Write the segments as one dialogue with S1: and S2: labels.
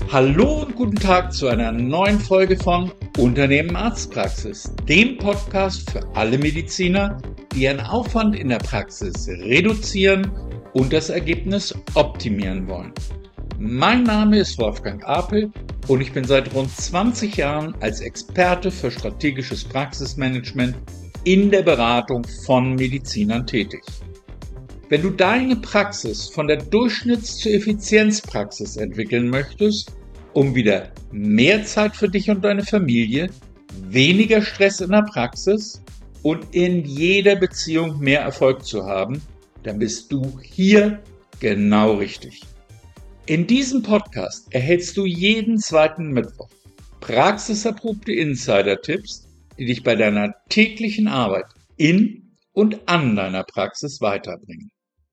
S1: Hallo und guten Tag zu einer neuen Folge von Unternehmen Arztpraxis, dem Podcast für alle Mediziner, die ihren Aufwand in der Praxis reduzieren und das Ergebnis optimieren wollen. Mein Name ist Wolfgang Apel und ich bin seit rund 20 Jahren als Experte für strategisches Praxismanagement in der Beratung von Medizinern tätig. Wenn du deine Praxis von der Durchschnitts- zur Effizienzpraxis entwickeln möchtest, um wieder mehr Zeit für dich und deine Familie, weniger Stress in der Praxis und in jeder Beziehung mehr Erfolg zu haben, dann bist du hier genau richtig. In diesem Podcast erhältst du jeden zweiten Mittwoch praxiserprobte Insider-Tipps, die dich bei deiner täglichen Arbeit in und an deiner Praxis weiterbringen.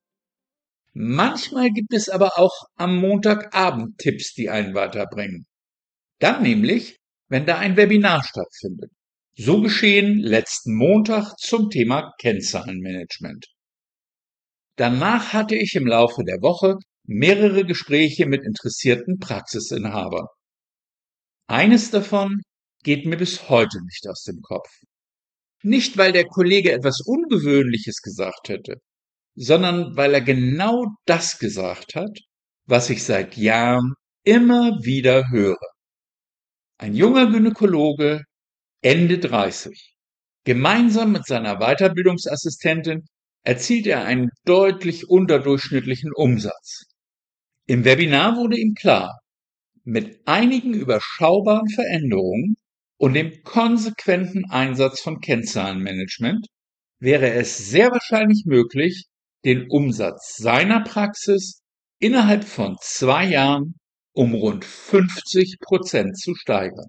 S1: Manchmal gibt es aber auch am Montagabend Tipps, die einen weiterbringen. Dann nämlich, wenn da ein Webinar stattfindet. So geschehen letzten Montag zum Thema Kennzahlenmanagement. Danach hatte ich im Laufe der Woche mehrere Gespräche mit interessierten Praxisinhabern. Eines davon geht mir bis heute nicht aus dem Kopf. Nicht, weil der Kollege etwas Ungewöhnliches gesagt hätte, sondern weil er genau das gesagt hat, was ich seit Jahren immer wieder höre. Ein junger Gynäkologe, Ende 30. Gemeinsam mit seiner Weiterbildungsassistentin erzielt er einen deutlich unterdurchschnittlichen Umsatz. Im Webinar wurde ihm klar, mit einigen überschaubaren Veränderungen und dem konsequenten Einsatz von Kennzahlenmanagement wäre es sehr wahrscheinlich möglich, den Umsatz seiner Praxis innerhalb von 2 Jahren um rund 50% zu steigern.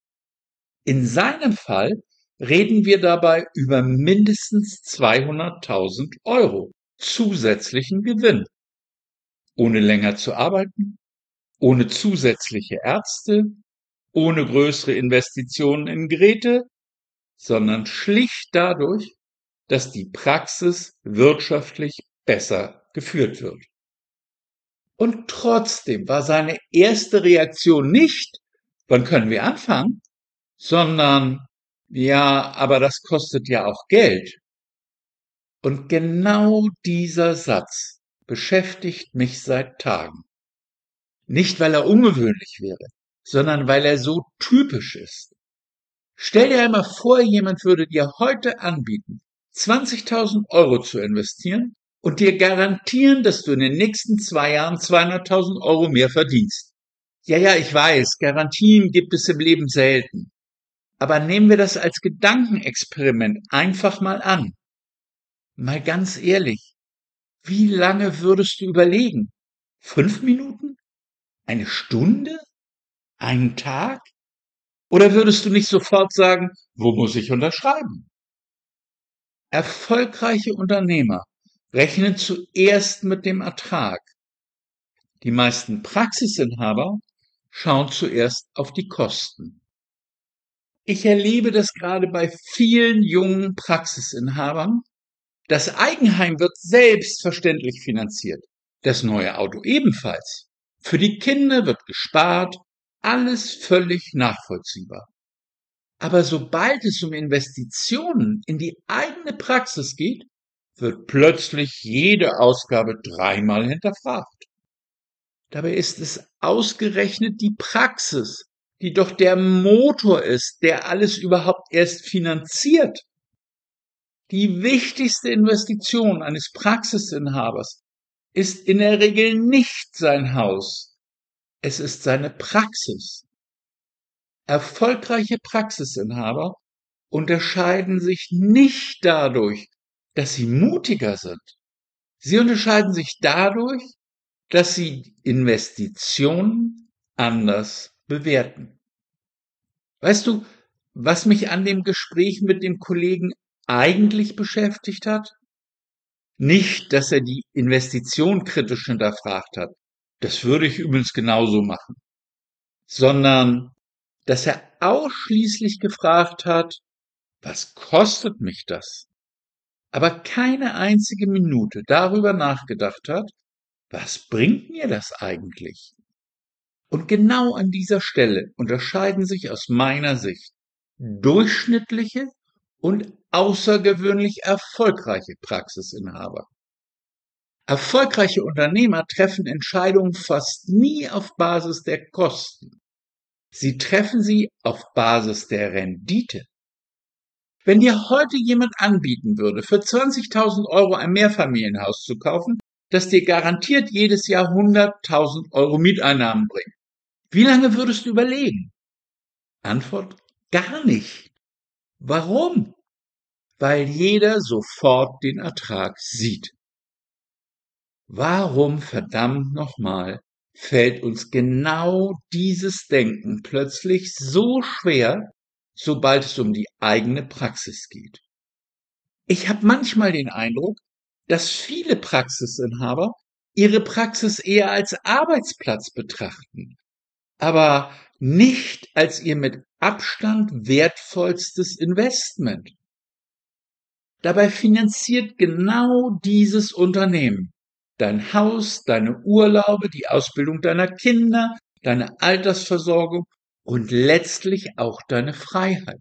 S1: In seinem Fall reden wir dabei über mindestens 200.000 € zusätzlichen Gewinn. Ohne länger zu arbeiten, ohne zusätzliche Ärzte, ohne größere Investitionen in Geräte, sondern schlicht dadurch, dass die Praxis wirtschaftlich besser geführt wird. Und trotzdem war seine erste Reaktion nicht, wann können wir anfangen, sondern, ja, aber das kostet ja auch Geld. Und genau dieser Satz beschäftigt mich seit Tagen. Nicht, weil er ungewöhnlich wäre, sondern weil er so typisch ist. Stell dir einmal vor, jemand würde dir heute anbieten, 20.000 € zu investieren und dir garantieren, dass du in den nächsten 2 Jahren 200.000 € mehr verdienst. Ja, ich weiß, Garantien gibt es im Leben selten. Aber nehmen wir das als Gedankenexperiment einfach mal an. Mal ganz ehrlich, wie lange würdest du überlegen? 5 Minuten? Eine Stunde? Einen Tag? Oder würdest du nicht sofort sagen, wo muss ich unterschreiben? Erfolgreiche Unternehmer rechnen zuerst mit dem Ertrag. Die meisten Praxisinhaber schauen zuerst auf die Kosten. Ich erlebe das gerade bei vielen jungen Praxisinhabern. Das Eigenheim wird selbstverständlich finanziert. Das neue Auto ebenfalls. Für die Kinder wird gespart. Alles völlig nachvollziehbar. Aber sobald es um Investitionen in die eigene Praxis geht, wird plötzlich jede Ausgabe dreimal hinterfragt. Dabei ist es ausgerechnet die Praxis, die doch der Motor ist, der alles überhaupt erst finanziert. Die wichtigste Investition eines Praxisinhabers ist in der Regel nicht sein Haus, es ist seine Praxis. Erfolgreiche Praxisinhaber unterscheiden sich nicht dadurch, dass sie mutiger sind. Sie unterscheiden sich dadurch, dass sie Investitionen anders bewerten. Weißt du, was mich an dem Gespräch mit dem Kollegen eigentlich beschäftigt hat? Nicht, dass er die Investition kritisch hinterfragt hat. Das würde ich übrigens genauso machen. Sondern, dass er ausschließlich gefragt hat, was kostet mich das? Aber keine einzige Minute darüber nachgedacht hat, was bringt mir das eigentlich? Und genau an dieser Stelle unterscheiden sich aus meiner Sicht durchschnittliche und außergewöhnlich erfolgreiche Praxisinhaber. Erfolgreiche Unternehmer treffen Entscheidungen fast nie auf Basis der Kosten. Sie treffen sie auf Basis der Rendite. Wenn dir heute jemand anbieten würde, für 20.000 Euro ein Mehrfamilienhaus zu kaufen, das dir garantiert jedes Jahr 100.000 Euro Mieteinnahmen bringt, wie lange würdest du überlegen? Antwort: gar nicht. Warum? Weil jeder sofort den Ertrag sieht. Warum verdammt nochmal fällt uns genau dieses Denken plötzlich so schwer, sobald es um die eigene Praxis geht? Ich habe manchmal den Eindruck, dass viele Praxisinhaber ihre Praxis eher als Arbeitsplatz betrachten, aber nicht als ihr mit Abstand wertvollstes Investment. Dabei finanziert genau dieses Unternehmen dein Haus, deine Urlaube, die Ausbildung deiner Kinder, deine Altersversorgung und letztlich auch deine Freiheit.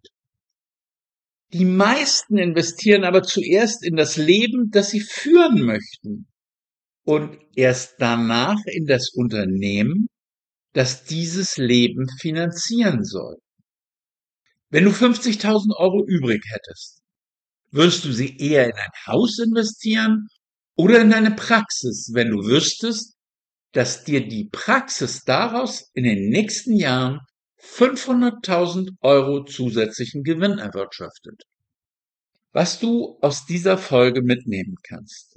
S1: Die meisten investieren aber zuerst in das Leben, das sie führen möchten, und erst danach in das Unternehmen, das dieses Leben finanzieren soll. Wenn du 50.000 Euro übrig hättest, würdest du sie eher in ein Haus investieren oder in deine Praxis, wenn du wüsstest, dass dir die Praxis daraus in den nächsten Jahren 500.000 Euro zusätzlichen Gewinn erwirtschaftet? Was du aus dieser Folge mitnehmen kannst.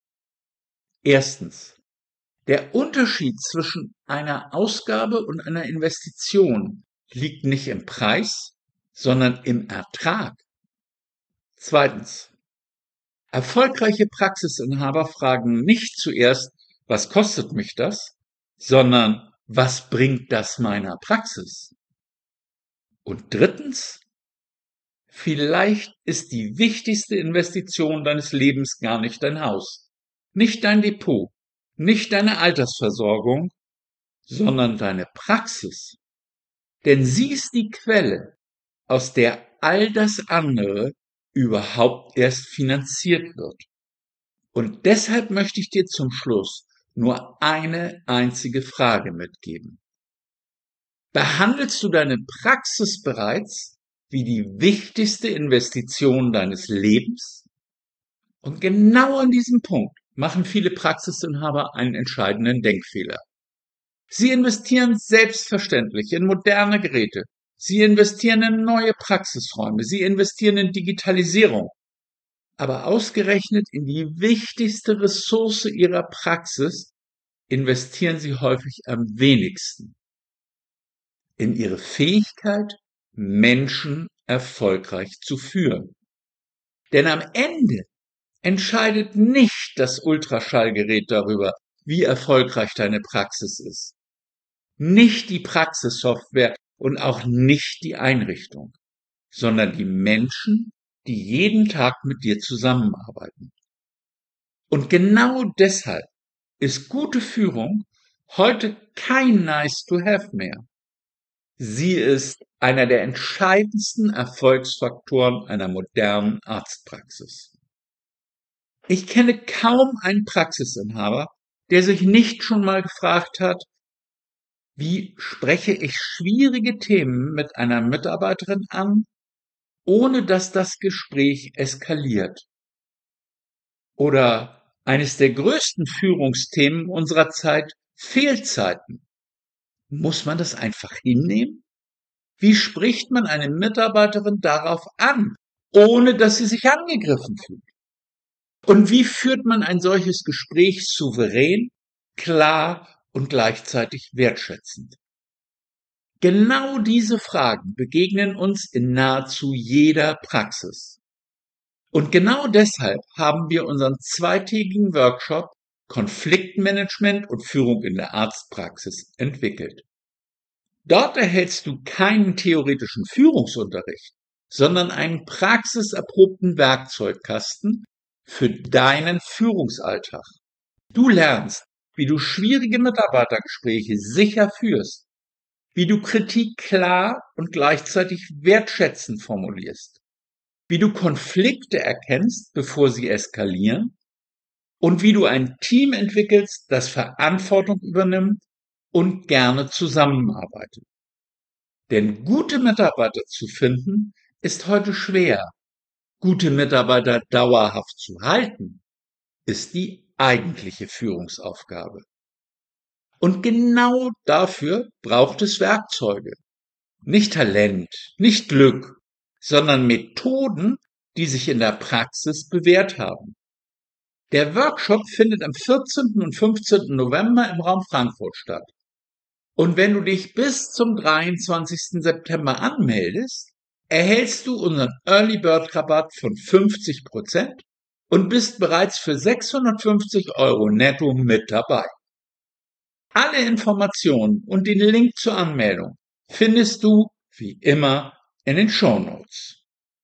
S1: Erstens: Der Unterschied zwischen einer Ausgabe und einer Investition liegt nicht im Preis, sondern im Ertrag. Zweitens: Erfolgreiche Praxisinhaber fragen nicht zuerst, was kostet mich das, sondern was bringt das meiner Praxis? Und drittens: Vielleicht ist die wichtigste Investition deines Lebens gar nicht dein Haus, nicht dein Depot, nicht deine Altersversorgung, sondern deine Praxis. Denn sie ist die Quelle, aus der all das andere überhaupt erst finanziert wird. Und deshalb möchte ich dir zum Schluss nur eine einzige Frage mitgeben. Behandelst du deine Praxis bereits wie die wichtigste Investition deines Lebens? Und genau an diesem Punkt machen viele Praxisinhaber einen entscheidenden Denkfehler. Sie investieren selbstverständlich in moderne Geräte. Sie investieren in neue Praxisräume. Sie investieren in Digitalisierung. Aber ausgerechnet in die wichtigste Ressource ihrer Praxis investieren sie häufig am wenigsten. In ihre Fähigkeit, Menschen erfolgreich zu führen. Denn am Ende entscheidet nicht das Ultraschallgerät darüber, wie erfolgreich deine Praxis ist. Nicht die Praxissoftware und auch nicht die Einrichtung, sondern die Menschen, die jeden Tag mit dir zusammenarbeiten. Und genau deshalb ist gute Führung heute kein Nice to have mehr. Sie ist einer der entscheidendsten Erfolgsfaktoren einer modernen Arztpraxis. Ich kenne kaum einen Praxisinhaber, der sich nicht schon mal gefragt hat, wie spreche ich schwierige Themen mit einer Mitarbeiterin an, ohne dass das Gespräch eskaliert? Oder eines der größten Führungsthemen unserer Zeit: Fehlzeiten. Muss man das einfach hinnehmen? Wie spricht man eine Mitarbeiterin darauf an, ohne dass sie sich angegriffen fühlt? Und wie führt man ein solches Gespräch souverän, klar und gleichzeitig wertschätzend? Genau diese Fragen begegnen uns in nahezu jeder Praxis. Und genau deshalb haben wir unseren zweitägigen Workshop Konfliktmanagement und Führung in der Arztpraxis entwickelt. Dort erhältst du keinen theoretischen Führungsunterricht, sondern einen praxiserprobten Werkzeugkasten für deinen Führungsalltag. Du lernst, wie du schwierige Mitarbeitergespräche sicher führst, wie du Kritik klar und gleichzeitig wertschätzend formulierst, wie du Konflikte erkennst, bevor sie eskalieren und wie du ein Team entwickelst, das Verantwortung übernimmt und gerne zusammenarbeitet. Denn gute Mitarbeiter zu finden, ist heute schwer. Gute Mitarbeiter dauerhaft zu halten, ist die eigentliche Führungsaufgabe. Und genau dafür braucht es Werkzeuge. Nicht Talent, nicht Glück, sondern Methoden, die sich in der Praxis bewährt haben. Der Workshop findet am 14. und 15. November im Raum Frankfurt statt. Und wenn du dich bis zum 23. September anmeldest, erhältst du unseren Early Bird Rabatt von 50% und bist bereits für 650 € netto mit dabei. Alle Informationen und den Link zur Anmeldung findest du, wie immer, in den Shownotes.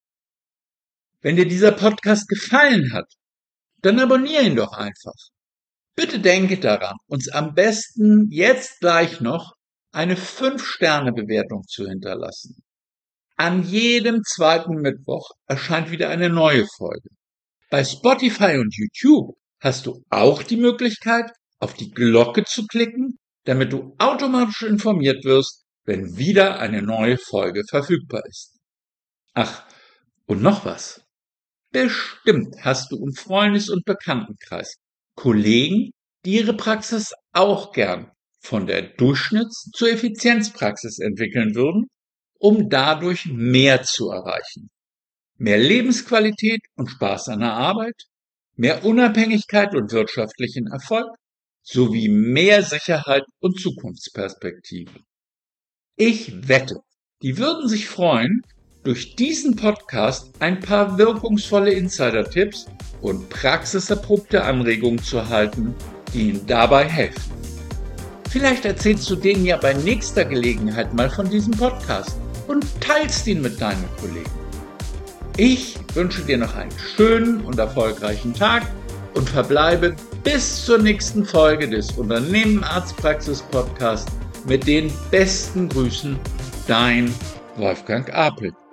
S1: Wenn dir dieser Podcast gefallen hat, dann abonniere ihn doch einfach. Bitte denke daran, uns am besten jetzt gleich noch eine 5-Sterne-Bewertung zu hinterlassen. An jedem zweiten Mittwoch erscheint wieder eine neue Folge. Bei Spotify und YouTube hast du auch die Möglichkeit, auf die Glocke zu klicken, damit du automatisch informiert wirst, wenn wieder eine neue Folge verfügbar ist. Ach, und noch was. Bestimmt hast du im Freundes- und Bekanntenkreis Kollegen, die ihre Praxis auch gern von der Durchschnitts- zur Effizienzpraxis entwickeln würden, um dadurch mehr zu erreichen. Mehr Lebensqualität und Spaß an der Arbeit, mehr Unabhängigkeit und wirtschaftlichen Erfolg, sowie mehr Sicherheit und Zukunftsperspektive. Ich wette, die würden sich freuen, durch diesen Podcast ein paar wirkungsvolle Insider-Tipps und praxiserprobte Anregungen zu erhalten, die Ihnen dabei helfen. Vielleicht erzählst du denen ja bei nächster Gelegenheit mal von diesem Podcast und teilst ihn mit deinen Kollegen. Ich wünsche dir noch einen schönen und erfolgreichen Tag und verbleibe bis zur nächsten Folge des Unternehmen Arztpraxis Podcast mit den besten Grüßen, dein Wolfgang Apel.